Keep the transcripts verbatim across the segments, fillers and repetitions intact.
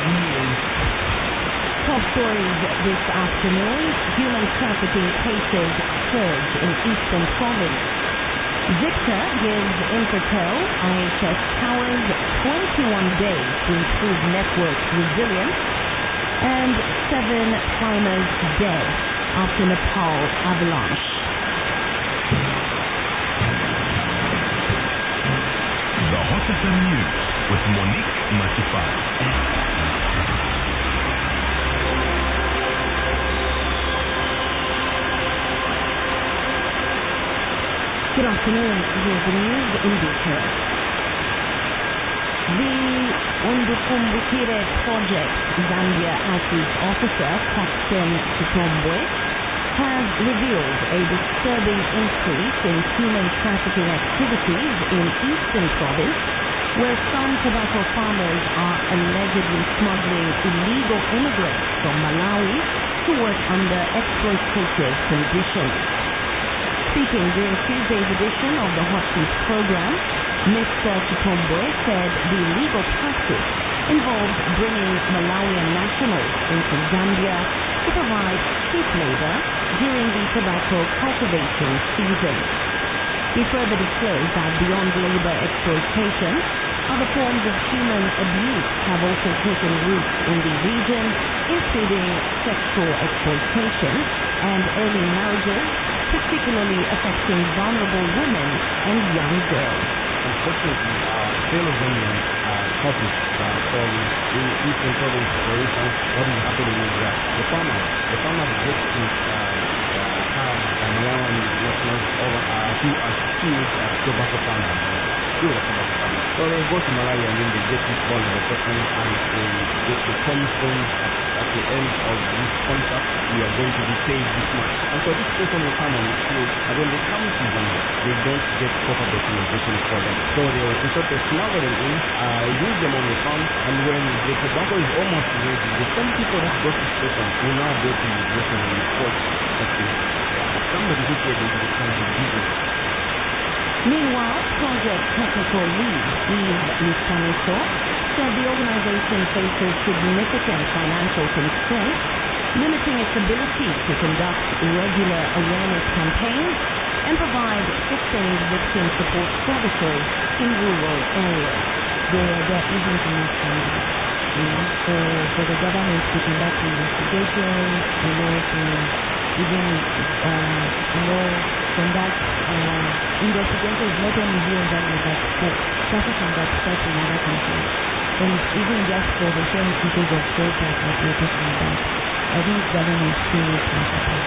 News. Top stories this afternoon. Human trafficking cases surge in Eastern Province. Zicta gives Infratel I H S towers twenty-one days to improve network resilience. And seven climbers dead after Nepal avalanche. The Hot F M News with Monique Matifai. Good afternoon. Here's the news in detail. The Undukumbukire Project Zambia Outreach Officer Paxton Chitombwe has revealed a disturbing increase in human trafficking activities in Eastern Province, where some tobacco farmers are allegedly smuggling illegal immigrants from Malawi to work under exploitative conditions. Speaking during Tuesday's edition of the Hot Seat program, Mister Chitombwe said the illegal practice involves bringing Malawian nationals into Zambia to provide cheap labor during the tobacco cultivation season. He further disclosed that beyond labor exploitation, other forms of human abuse have also taken root in the region, including sexual exploitation and early marriages, particularly affecting vulnerable women and young girls. Unfortunately, uh, sale of Zambian uh, coffee uh, from the Eastern Province, for instance, what is happening is that the farmers, the farmers get to uh, uh, have uh, Malawian nationals over uh, who are skilled uh, tobacco farmers, skilled tobacco farmers. So they go to Malawi and then they get this bond of a person and they get to promise them at, at the end of this contract, we are going to be paid this much. And so this person will come on the field, and when they come to Zambia, they don't get proper documentation for them. So they, in short, they smuggle them in, uh, use them on the farm, and when the tobacco is almost ready, the same people that got this person will now go to immigration and report that they, uh, somebody who came into the country did it. Meanwhile, Project Technical Lead Eve Lisaniso said the organization faces significant financial constraints, limiting its ability to conduct regular awareness campaigns and provide sustained victim support services in rural areas. There, there isn't enough funding, you know, for, for the government to conduct investigations, you know, to even, uh, you know, conduct uh, investigations not only here in Zambia but for trafficking that starts in other countries. And even just for the same issues of shelters that we're talking about, I think government still needs more support.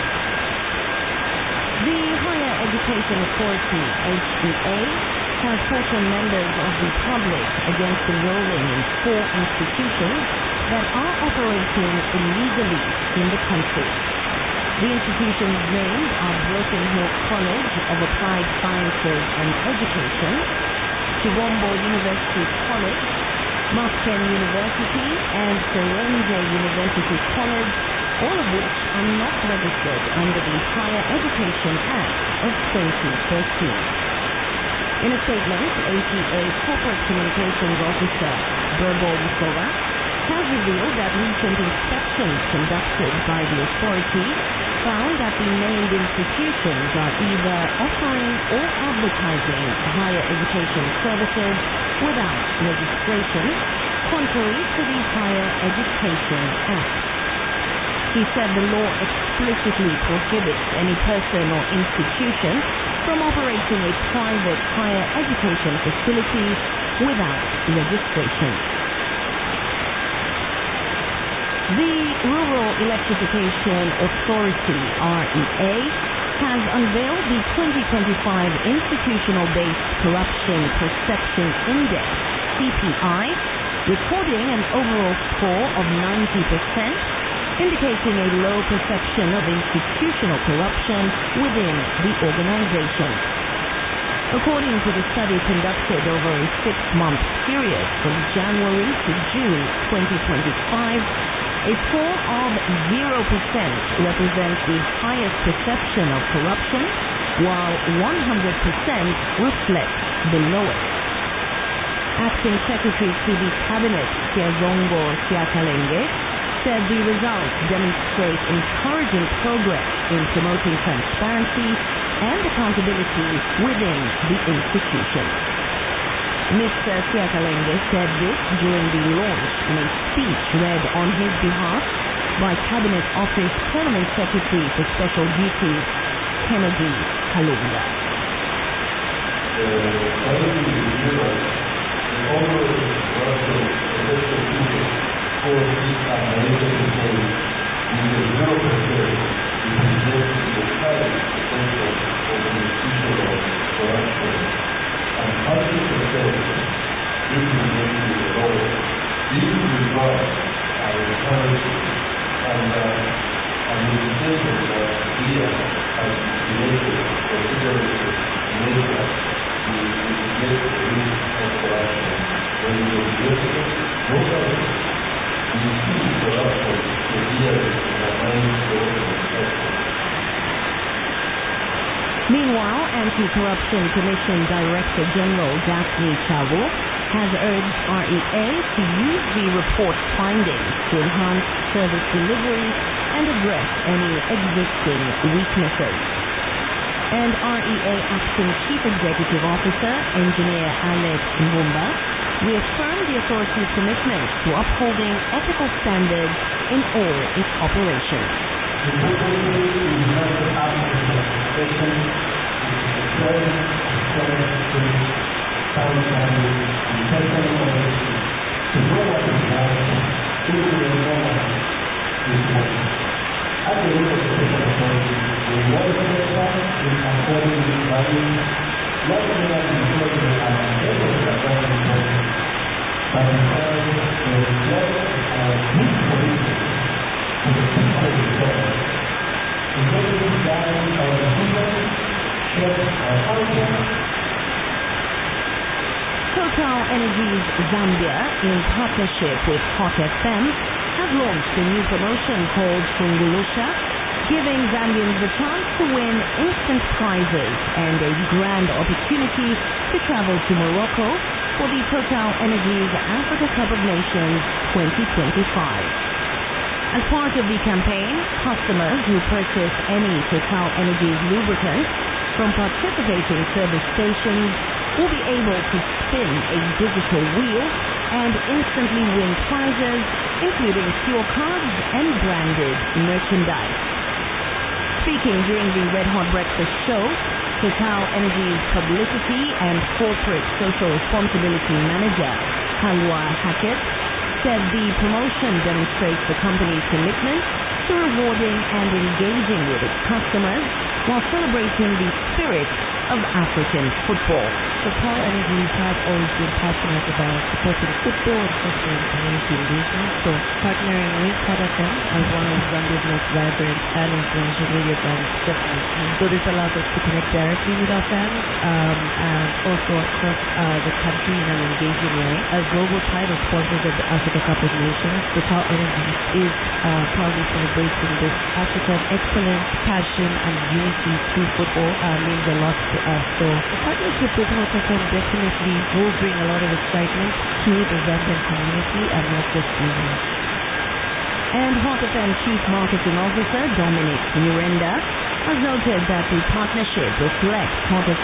The Higher Education Authority, H E A, has cautioned members of the public against enrolling in four institutions that are operating illegally in the country. The institutions named are Broken Hill College of Applied Sciences and Education, Chivombo University College, Mafken University, and Serenje University College, all of which are not registered under the Higher Education Act of twenty thirteen. In a statement, H E A Corporate Communications Officer Burbo Busova has revealed that recent inspections conducted by the authority found that the named institutions are either offering or advertising higher education services without registration, contrary to the Higher Education Act. He said the law explicitly prohibits any person or institution from operating a private higher education facility without registration. The Rural Electrification Authority, R E A, has unveiled the twenty twenty-five Institutional-Based Corruption Perception Index, C P I, recording an overall score of ninety percent, indicating a low perception of institutional corruption within the organization. According to the study conducted over a six-month period from January to June twenty twenty-five, a score of zero percent represents the highest perception of corruption, while one hundred percent reflects the lowest. Acting Secretary to the Cabinet, Siazongo Siakalenge, said the results demonstrate encouraging progress in promoting transparency and accountability within the institution. Mister Siakalenge said this during the launch in a speech read on his behalf by Cabinet Office Permanent Secretary for Special Duties, Kennedy Kalunga. These results are encouraging, and uh, I'm indicating that we have created considerable measure to mitigate the risk of corruption. When you investigate globally, you see corruption severely undermines the open sector. Meanwhile, Anti-Corruption Commission Director General Daphne Chavu has urged R E A to use the report's findings to enhance service delivery and address any existing weaknesses. And R E A Acting Chief Executive Officer, Engineer Alex Mbumba, reaffirmed the authority's commitment to upholding ethical standards in all its operations. Total Energies Zambia, in partnership with Hot F M, have launched a new promotion called Fungulusha, giving Zambians the chance to win instant prizes and a grand opportunity to travel to Morocco for the Total Energies Africa Cup of Nations twenty twenty-five. As part of the campaign, customers who purchase any Total Energies lubricant from participating service stations will be able to spin a digital wheel and instantly win prizes, including fuel cards and branded merchandise. Speaking during the Red Hot Breakfast show, Total Energies Publicity and Corporate Social Responsibility Manager, Halwa Hackett, said the promotion demonstrates the company's commitment to rewarding and engaging with its customers while celebrating the spirit of African football. Total Energies have always been passionate about supporting football and fostering community engagement, so partnering with Hot F M as one of Zambia's most vibrant and influential radio brands definitely. So this allows us to connect directly with our fans um, and also across uh, the country in an engaging way. As global title sponsors of the Africa Cup of Nations, Total Energies is uh, proudly celebrating this African excellence, passion and unity through football uh, means a lot to us. So the partnership with Hot F M definitely will bring a lot of excitement to the Zambian community and not just users. And Hot F M Chief Marketing Officer Dominic Murenda has noted that the partnership reflects Hot F